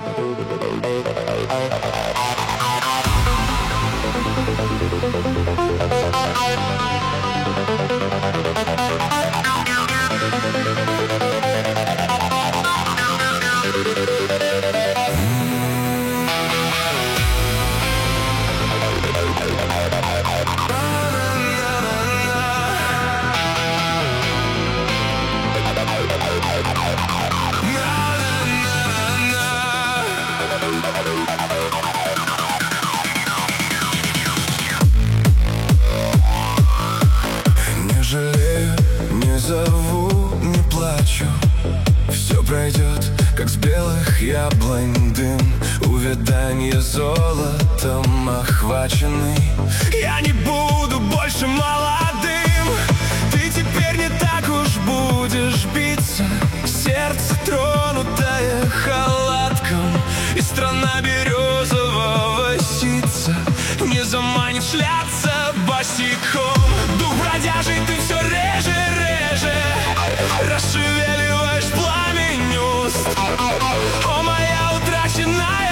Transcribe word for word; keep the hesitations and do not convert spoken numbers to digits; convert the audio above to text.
Не жалею, не зову, не плачу. Все пройдет, как с белых яблонь дым. Увяданье золотом охваченный. Я не буду больше молодым. Ты теперь не так уж будешь биться. Сердце тронутое халатком, и страна березового ситца не заманит шляться босиком. Дух бродяжий ты все реже, реже расшевеливаешь пламень уст. О, моя утраченная